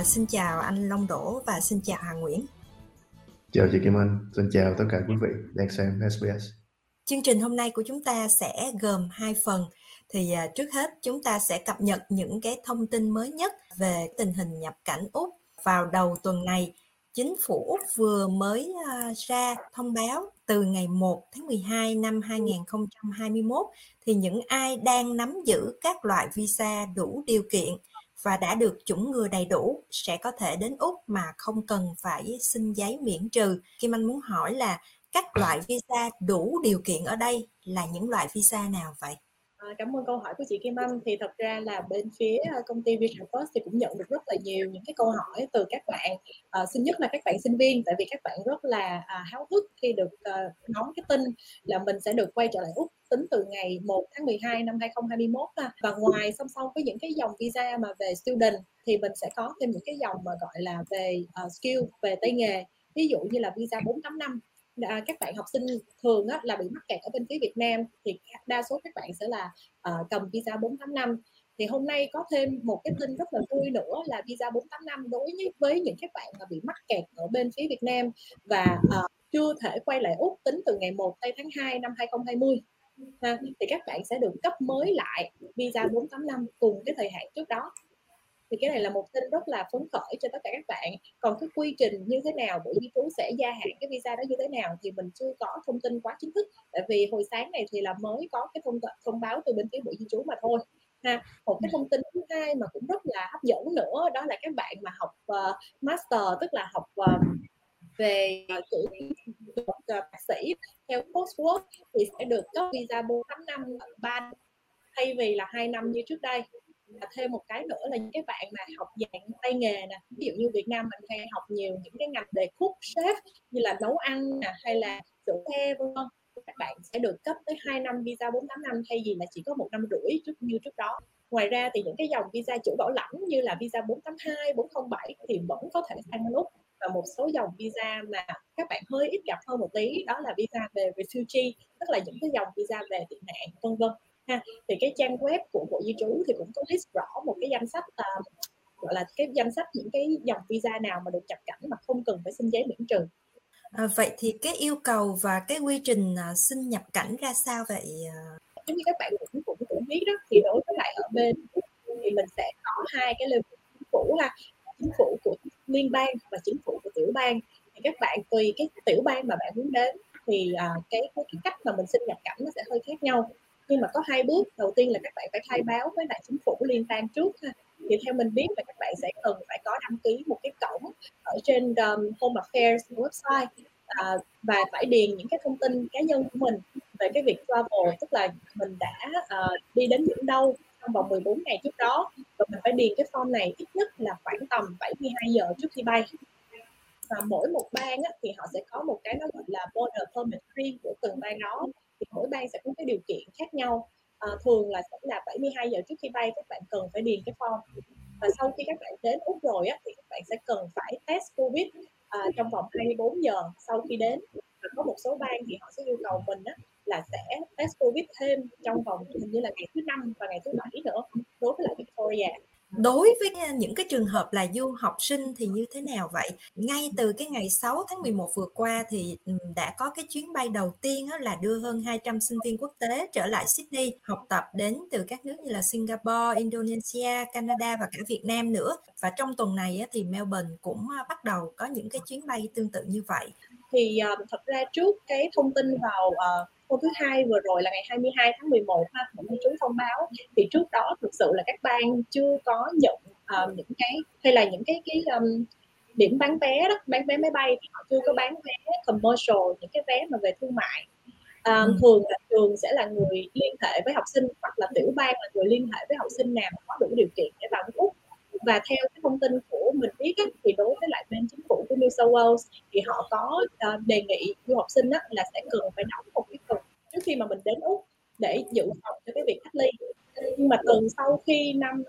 Xin chào anh Long Đỗ và xin chào Hà Nguyễn. Chào chị Kim Anh, xin chào tất cả quý vị đang xem SBS. Chương trình hôm nay của chúng ta sẽ gồm 2 phần. Thì trước hết chúng ta sẽ cập nhật những cái thông tin mới nhất về tình hình nhập cảnh Úc. Vào đầu tuần này, chính phủ Úc vừa mới ra thông báo từ ngày 1 tháng 12 năm 2021 thì những ai đang nắm giữ các loại visa đủ điều kiện và đã được chủng ngừa đầy đủ sẽ có thể đến Úc mà không cần phải xin giấy miễn trừ. Kim Anh muốn hỏi là các loại visa đủ điều kiện ở đây là những loại visa nào vậy? Cảm ơn câu hỏi của chị Kim Anh. Thì thật ra là bên phía công ty Vision First thì cũng nhận được rất là nhiều những cái câu hỏi từ các bạn, xin nhất là các bạn sinh viên, tại vì các bạn rất là háo hức khi được đón cái tin là mình sẽ được quay trở lại Úc tính từ ngày 1 tháng 12 năm 2021. Và ngoài song song với những cái dòng visa mà về student thì mình sẽ có thêm những cái dòng mà gọi là về skill, về tay nghề, ví dụ như là visa 485. Các bạn học sinh thường là bị mắc kẹt ở bên phía Việt Nam thì đa số các bạn sẽ là cầm visa 485. Thì hôm nay có thêm một cái tin rất là vui nữa là visa 485 đối với những các bạn mà bị mắc kẹt ở bên phía Việt Nam và chưa thể quay lại Úc tính từ ngày 1 tháng 2 năm 2020 thì các bạn sẽ được cấp mới lại visa 485 cùng cái thời hạn trước đó. Thì cái này là một tin rất là phấn khởi cho tất cả các bạn. Còn cái quy trình như thế nào, Bộ Di trú sẽ gia hạn cái visa đó như thế nào thì mình chưa có thông tin quá chính thức, tại vì hồi sáng này thì là mới có cái thông báo từ bên phía Bộ Di trú mà thôi. Một cái thông tin thứ hai mà cũng rất là hấp dẫn nữa đó là các bạn mà học master, tức là học về cử bác sĩ theo coursework thì sẽ được cấp visa 485 3 thay vì là 2 năm như trước đây. Và thêm một cái nữa là những cái bạn mà học dạng tay nghề nè, ví dụ như Việt Nam mình hay học nhiều những cái ngành về cook, chef như là nấu ăn nè, hay là sửa xe vân vân, các bạn sẽ được cấp tới 2 năm visa 485 thay vì là chỉ có 1 năm rưỡi như trước đó. Ngoài ra thì những cái dòng visa chủ bảo lãnh như là visa 482, 407 thì vẫn có thể sang bên Úc, và một số dòng visa mà các bạn hơi ít gặp hơn một tí đó là visa về refugee, tức là những cái dòng visa về tị nạn vân vân. Thì cái trang web của Bộ Di trú thì cũng có list rõ một cái danh sách gọi là cái danh sách những cái dòng visa nào mà được nhập cảnh mà không cần phải xin giấy miễn trừ. Vậy thì cái yêu cầu và cái quy trình xin nhập cảnh ra sao vậy? Giống như các bạn cũng biết đó, thì đối với lại ở bên thì mình sẽ có hai cái level chính phủ là chính phủ của liên bang và chính phủ của tiểu bang. Thì các bạn tùy cái tiểu bang mà bạn muốn đến thì cái cách mà mình xin nhập cảnh nó sẽ hơi khác nhau. Nhưng mà có 2 bước. Đầu tiên là các bạn phải khai báo với lại chính phủ liên bang trước ha. Thì theo mình biết là các bạn sẽ cần phải có đăng ký một cái cổng ở trên Home Affairs website và phải điền những cái thông tin cá nhân của mình về cái việc travel, tức là mình đã đi đến những đâu trong vòng 14 ngày trước đó, và mình phải điền cái form này ít nhất là khoảng tầm 72 giờ trước khi bay. Và mỗi một bang thì họ sẽ có một cái nó gọi là border permit riêng của từng bang đó, thì mỗi bang sẽ có cái điều kiện khác nhau. Thường là sẽ là 72 giờ trước khi bay các bạn cần phải điền cái form, và sau khi các bạn đến Úc rồi thì các bạn sẽ cần phải test Covid trong vòng 24 giờ sau khi đến. Và có một số bang thì họ sẽ yêu cầu mình là sẽ test Covid thêm trong vòng hình như là ngày thứ 5 và ngày thứ 7 nữa đối với lại Victoria. Đối với những cái trường hợp là du học sinh thì như thế nào vậy? Ngay từ cái ngày 6 tháng 11 vừa qua thì đã có cái chuyến bay đầu tiên là đưa hơn 200 sinh viên quốc tế trở lại Sydney học tập đến từ các nước như là Singapore, Indonesia, Canada và cả Việt Nam nữa. Và trong tuần này thì Melbourne cũng bắt đầu có những cái chuyến bay tương tự như vậy. Thì thật ra trước cái thông tin vào hôm thứ Hai vừa rồi là ngày 22 tháng 11 Bộ Di trú thông báo, thì trước đó thực sự là các bang chưa có nhận những cái hay là những cái điểm bán vé đó, bán vé máy bay thì họ chưa có bán vé commercial, những cái vé mà về thương mại. Thường là trường sẽ là người liên hệ với học sinh, hoặc là tiểu bang là người liên hệ với học sinh nào có đủ điều kiện để vào nước Úc. Và theo cái thông tin của mình biết thì đối với lại bên chính phủ của New South Wales thì họ có đề nghị du học sinh là sẽ cần phải đóng một cái phần trước khi mà mình đến Úc để dự phòng cho cái việc cách ly. Nhưng mà từ sau khi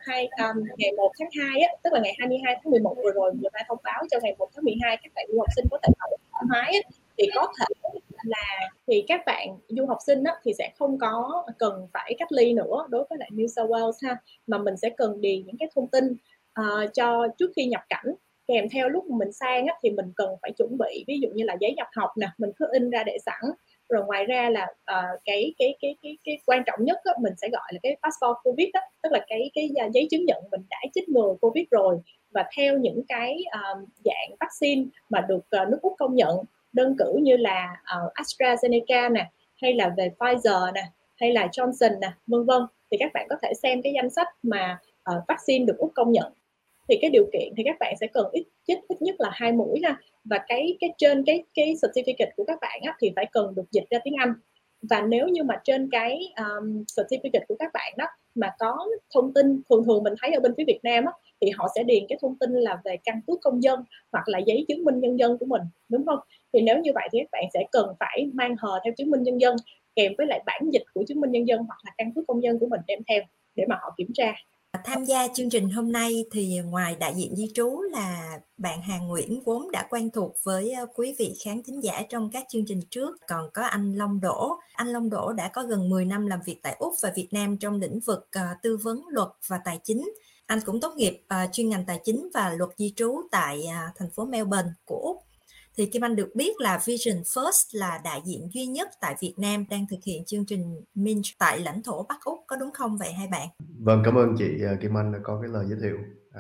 ngày 1 tháng 2 tức là ngày 22 tháng 11 vừa rồi người ta thông báo cho ngày 1 tháng 12 các bạn du học sinh có thể vào thoải mái thì có thể là thì các bạn du học sinh thì sẽ không có cần phải cách ly nữa đối với lại New South Wales mà mình sẽ cần điền những cái thông tin cho trước khi nhập cảnh. Kèm theo lúc mình sang thì mình cần phải chuẩn bị ví dụ như là giấy nhập học nè, mình cứ in ra để sẵn. Rồi ngoài ra là cái quan trọng nhất mình sẽ gọi là cái passport COVID đó, tức là cái giấy chứng nhận mình đã chích ngừa COVID rồi, và theo những cái dạng vaccine mà được nước Úc công nhận, đơn cử như là AstraZeneca nè, hay là về Pfizer nè, hay là Johnson nè, vân vân, thì các bạn có thể xem cái danh sách mà vaccine được Úc công nhận. Thì cái điều kiện thì các bạn sẽ cần chích ít nhất là 2 mũi ha, và cái trên cái certificate của các bạn thì phải cần được dịch ra tiếng Anh. Và nếu như mà trên cái certificate của các bạn đó mà có thông tin, thường mình thấy ở bên phía Việt Nam thì họ sẽ điền cái thông tin là về căn cước công dân hoặc là giấy chứng minh nhân dân của mình, đúng không? Thì nếu như vậy thì các bạn sẽ cần phải mang hờ theo chứng minh nhân dân kèm với lại bản dịch của chứng minh nhân dân hoặc là căn cước công dân của mình đem theo để mà họ kiểm tra. Tham gia chương trình hôm nay thì ngoài đại diện di trú là bạn Hà Nguyễn vốn đã quen thuộc với quý vị khán thính giả trong các chương trình trước, còn có anh Long Đỗ. Anh Long Đỗ đã có gần 10 năm làm việc tại Úc và Việt Nam trong lĩnh vực tư vấn luật và tài chính. Anh cũng tốt nghiệp chuyên ngành tài chính và luật di trú tại thành phố Melbourne của Úc. Thì Kim Anh được biết là Vision First là đại diện duy nhất tại Việt Nam đang thực hiện chương trình Mint tại lãnh thổ Bắc Úc, có đúng không vậy hai bạn? Vâng, cảm ơn chị Kim Anh đã có cái lời giới thiệu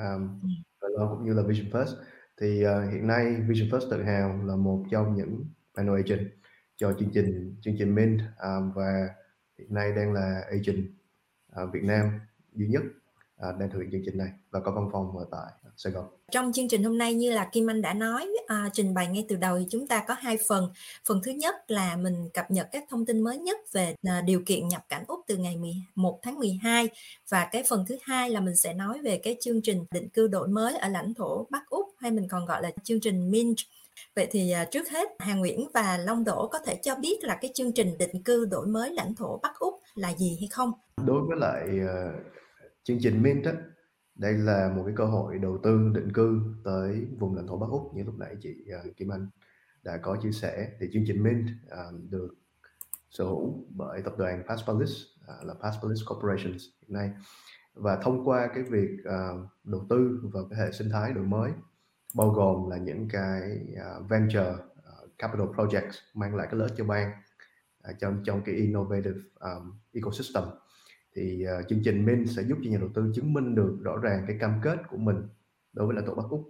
và Long cũng như là Vision First. Thì hiện nay Vision First tự hào là một trong những panel agent cho chương trình Mint, và hiện nay đang là agent Việt Nam duy nhất đang thực hiện chương trình này và có văn phòng ở tại Sài Gòn. Trong chương trình hôm nay như là Kim Anh đã nói, trình bày ngay từ đầu thì chúng ta có hai phần. Phần thứ nhất là mình cập nhật các thông tin mới nhất về điều kiện nhập cảnh Úc từ ngày 1 tháng 12. Và cái phần thứ hai là mình sẽ nói về cái chương trình định cư đổi mới ở lãnh thổ Bắc Úc, hay mình còn gọi là chương trình Mint. Vậy thì trước hết Hà Nguyễn và Long Đỗ có thể cho biết là cái chương trình định cư đổi mới lãnh thổ Bắc Úc là gì hay không? Đối với lại chương trình Mint đây là một cái cơ hội đầu tư định cư tới vùng lãnh thổ Bắc Úc như lúc nãy chị Kim Anh đã có chia sẻ. Thì chương trình Mint được sở hữu bởi tập đoàn Paspalis, là Paspalis Corporations hiện nay, và thông qua cái việc đầu tư vào cái hệ sinh thái đổi mới, bao gồm là những cái venture capital projects mang lại cái lợi cho bang trong cái innovative ecosystem, thì chương trình Mint sẽ giúp cho nhà đầu tư chứng minh được rõ ràng cái cam kết của mình đối với lãnh thổ Bắc Úc.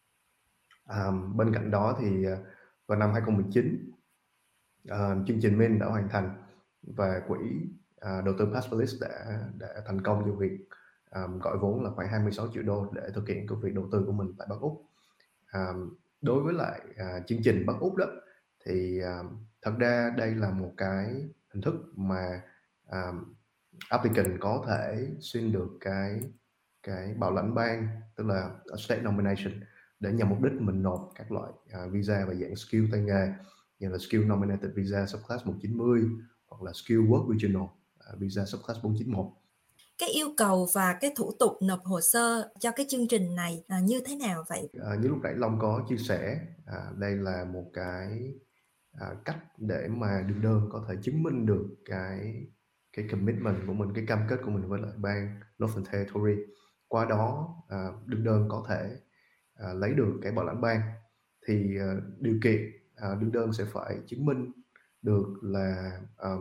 Bên cạnh đó thì vào năm 2019 chương trình Mint đã hoàn thành và quỹ đầu tư Paspalis đã thành công trong việc gọi vốn là khoảng 26 triệu đô để thực hiện công việc đầu tư của mình tại Bắc Úc. Đối với lại chương trình Bắc Úc đó thì thật ra đây là một cái hình thức mà applicant có thể xin được cái bảo lãnh bang, tức là state nomination, để nhằm mục đích mình nộp các loại visa và dạng skill tay nghề như là skill nominated visa subclass 190 hoặc là skill work regional visa subclass 491. Cái yêu cầu và cái thủ tục nộp hồ sơ cho cái chương trình này như thế nào vậy? Như lúc nãy Long có chia sẻ, đây là một cái cách để mà đương đơn có thể chứng minh được cái commitment của mình, cái cam kết của mình với lại bang Northern Territory. Qua đó đương đơn có thể lấy được cái bảo lãnh bang. Thì điều kiện đương đơn sẽ phải chứng minh được là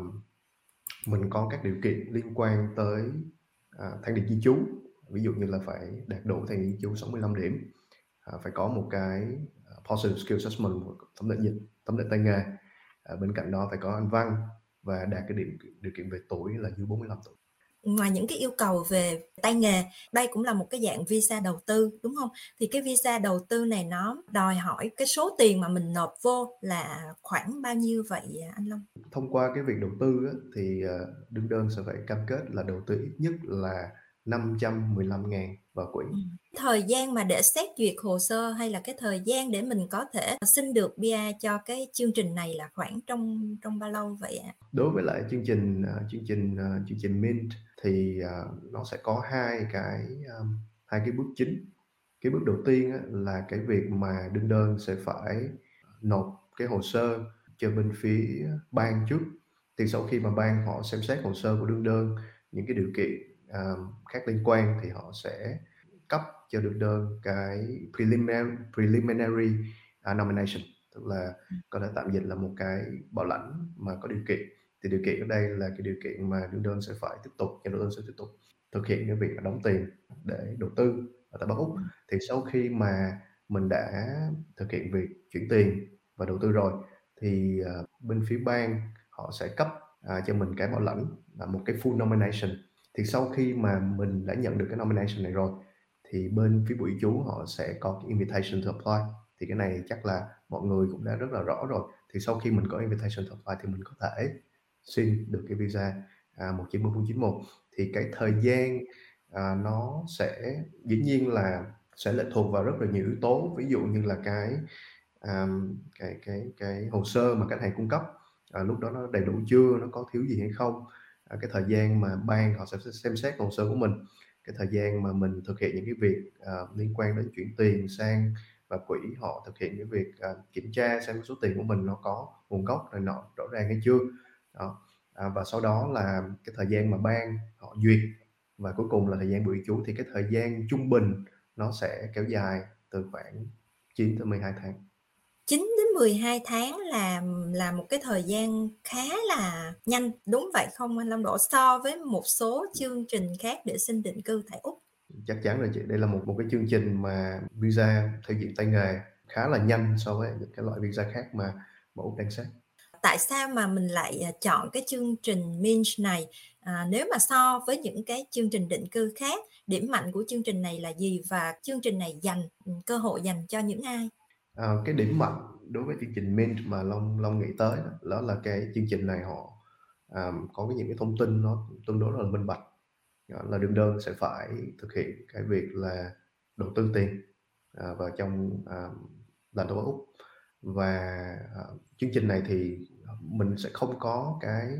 mình có các điều kiện liên quan tới thang điểm di trú, ví dụ như là phải đạt đủ thang điểm di trú 65 điểm, phải có một cái positive skill assessment, thẩm định dịch, thẩm định tay nghề. Bên cạnh đó phải có anh văn và đạt cái điều kiện về tuổi là dưới 45 tuổi. Ngoài những cái yêu cầu về tay nghề, đây cũng là một cái dạng visa đầu tư, đúng không? Thì cái visa đầu tư này nó đòi hỏi cái số tiền mà mình nộp vô là khoảng bao nhiêu vậy anh Long? Thông qua cái việc đầu tư thì đương đơn sẽ phải cam kết là đầu tư ít nhất là 515.000 vào quỹ. Thời gian mà để xét duyệt hồ sơ hay là cái thời gian để mình có thể xin được PR cho cái chương trình này là khoảng trong bao lâu vậy ạ? Đối với lại chương trình Mint thì nó sẽ có hai cái bước chính. Cái bước đầu tiên là cái việc mà đương đơn sẽ phải nộp cái hồ sơ cho bên phía bang trước. Thì sau khi mà bang họ xem xét hồ sơ của đương đơn, những cái điều kiện khác liên quan thì họ sẽ cấp cho được đơn cái preliminary nomination, tức là có thể tạm dịch là một cái bảo lãnh mà có điều kiện. Thì điều kiện ở đây là cái điều kiện mà đương đơn sẽ phải tiếp tục, nhà đầu tư sẽ tiếp tục thực hiện cái việc đóng tiền để đầu tư ở tại Bắc Úc. Thì sau khi mà mình đã thực hiện việc chuyển tiền và đầu tư rồi thì bên phía bang họ sẽ cấp cho mình cái bảo lãnh là một cái full nomination. Thì sau khi mà mình đã nhận được cái nomination này rồi thì bên phía bộ di trú họ sẽ có cái invitation to apply. Thì cái này chắc là mọi người cũng đã rất là rõ rồi. Thì sau khi mình có invitation to apply thì mình có thể xin được cái visa 190.91. Thì cái thời gian nó sẽ dĩ nhiên là sẽ lệ thuộc vào rất là nhiều yếu tố, ví dụ như là cái hồ sơ mà khách hàng cung cấp lúc đó nó đầy đủ chưa, nó có thiếu gì hay không, cái thời gian mà ban họ sẽ xem xét hồ sơ của mình, cái thời gian mà mình thực hiện những cái việc liên quan đến chuyển tiền sang và quỹ họ thực hiện cái việc kiểm tra xem số tiền của mình nó có nguồn gốc này nọ rõ ràng hay chưa đó. Và sau đó là cái thời gian mà ban họ duyệt, và cuối cùng là thời gian bộ di trú. Thì cái thời gian trung bình nó sẽ kéo dài từ khoảng 9 tới 12 tháng. 9 đến 12 tháng là một cái thời gian khá là nhanh, đúng vậy không anh Long Đỗ, so với một số chương trình khác để xin định cư tại Úc? Chắc chắn rồi chị, đây là một cái chương trình mà visa theo diện tay nghề khá là nhanh so với những cái loại visa khác mà Úc đang xét. Tại sao mà mình lại chọn cái chương trình Mint này? Nếu mà so với những cái chương trình định cư khác, điểm mạnh của chương trình này là gì, và chương trình này cơ hội dành cho những ai? Cái điểm mạnh đối với chương trình Mint mà Long nghĩ tới đó là cái chương trình này họ có những cái thông tin nó tương đối là minh bạch. Là đương đơn sẽ phải thực hiện cái việc là đầu tư tiền vào trong lãnh thổ Úc, và chương trình này thì mình sẽ không có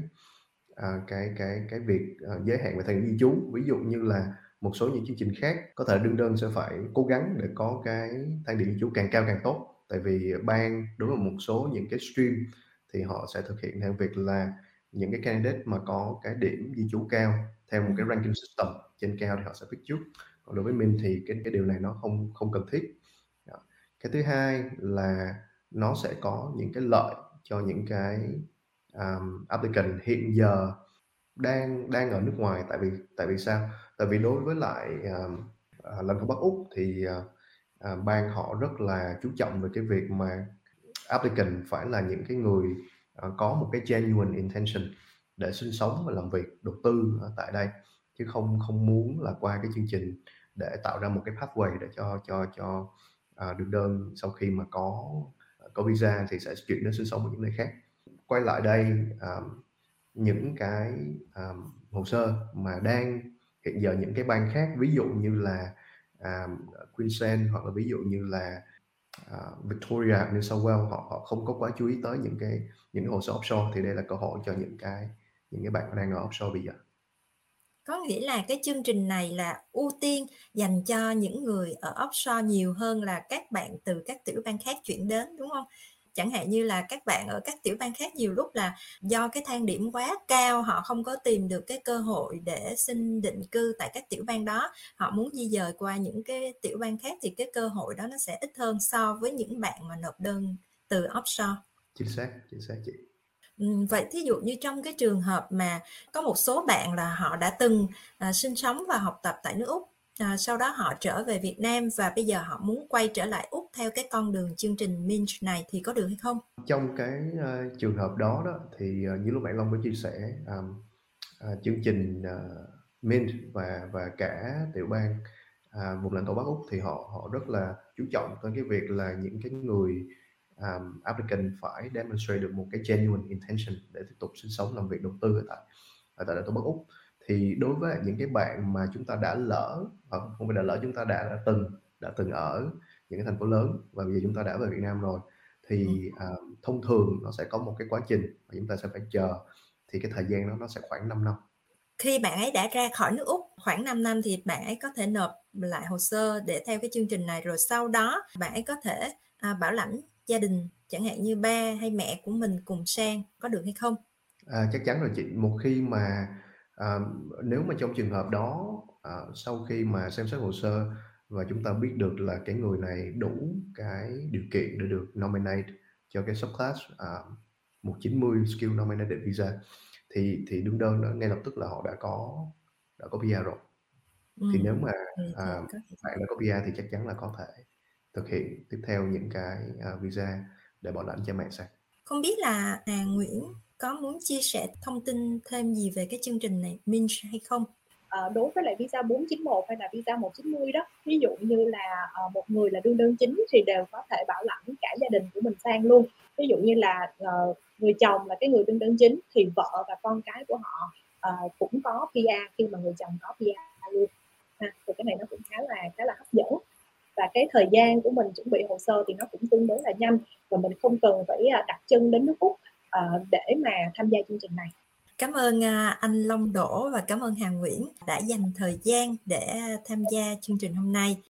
cái việc giới hạn về thời gian di trú. Ví dụ như là một số những chương trình khác có thể đương đơn sẽ phải cố gắng để có cái thời điểm di trú càng cao càng tốt, tại vì bang đối với một số những cái stream thì họ sẽ thực hiện theo việc là những cái candidate mà có cái điểm di trú cao theo một cái ranking system trên cao thì họ sẽ pick trước. Còn đối với mình thì cái điều này nó không cần thiết. Cái thứ hai là nó sẽ có những cái lợi cho những cái applicant hiện giờ đang ở nước ngoài. Tại vì sao? Tại vì đối với lại lãnh thổ Bắc Úc thì bang họ rất là chú trọng về cái việc mà applicant phải là những cái người có một cái genuine intention để sinh sống và làm việc đầu tư ở tại đây, chứ không muốn là qua cái chương trình để tạo ra một cái pathway để cho được đơn sau khi mà có visa thì sẽ chuyển đến sinh sống ở những nơi khác. Quay lại đây, những cái hồ sơ mà đang hiện giờ những cái bang khác, ví dụ như là Queensland hoặc là ví dụ như là Victoria, New South Wales, họ không có quá chú ý tới những cái hồ sơ offshore, thì đây là cơ hội cho những cái bạn đang ở offshore bây giờ. Có nghĩa là cái chương trình này là ưu tiên dành cho những người ở offshore nhiều hơn là các bạn từ các tiểu bang khác chuyển đến, đúng không? Chẳng hạn như là các bạn ở các tiểu bang khác nhiều lúc là do cái thang điểm quá cao, họ không có tìm được cái cơ hội để xin định cư tại các tiểu bang đó, họ muốn di dời qua những cái tiểu bang khác thì cái cơ hội đó nó sẽ ít hơn so với những bạn mà nộp đơn từ offshore. Chính xác chị. Vậy thí dụ như trong cái trường hợp mà có một số bạn là họ đã từng sinh sống và học tập tại nước Úc, sau đó họ trở về Việt Nam và bây giờ họ muốn quay trở lại Úc theo cái con đường chương trình Mint này thì có được hay không? Trong cái trường hợp đó thì như lúc nãy Long có chia sẻ, chương trình Mint và cả tiểu bang vùng lãnh thổ Bắc Úc thì họ rất là chú trọng tới cái việc là những cái người applicant phải demonstrate được một cái genuine intention để tiếp tục sinh sống làm việc đầu tư ở tại lãnh thổ Bắc Úc. Thì đối với những cái bạn mà chúng ta đã lỡ, hoặc không phải đã lỡ, chúng ta đã từng ở những cái thành phố lớn và bây giờ chúng ta đã về Việt Nam rồi, thì thông thường nó sẽ có một cái quá trình mà chúng ta sẽ phải chờ, thì cái thời gian đó nó sẽ khoảng 5 năm. Khi bạn ấy đã ra khỏi nước Úc khoảng 5 năm thì bạn ấy có thể nộp lại hồ sơ để theo cái chương trình này, rồi sau đó bạn ấy có thể bảo lãnh gia đình, chẳng hạn như ba hay mẹ của mình cùng sang, có được hay không? Chắc chắn rồi chị. Một khi mà nếu mà trong trường hợp đó sau khi mà xem xét hồ sơ và chúng ta biết được là cái người này đủ cái điều kiện để được nominate cho cái subclass 190 skill nominated visa, thì đương đơn đó ngay lập tức là họ đã có PR rồi. Thì nếu mà bạn đã có PR thì chắc chắn là có thể thực hiện tiếp theo những cái visa để bảo lãnh cha mẹ sang. Không biết là Hà Nguyễn có muốn chia sẻ thông tin thêm gì về cái chương trình này Mint hay không? Đối với lại visa 491 hay là visa 190 đó, ví dụ như là một người là đương đơn chính thì đều có thể bảo lãnh cả gia đình của mình sang luôn. Ví dụ như là người chồng là cái người đương đơn chính thì vợ và con cái của họ cũng có PR khi mà người chồng có PR luôn. Thì cái này nó cũng khá là hấp dẫn. Và cái thời gian của mình chuẩn bị hồ sơ thì nó cũng tương đối là nhanh, và mình không cần phải đặt chân đến nước Úc để mà tham gia chương trình này. Cảm ơn anh Long Đỗ và cảm ơn Hà Nguyễn đã dành thời gian để tham gia chương trình hôm nay.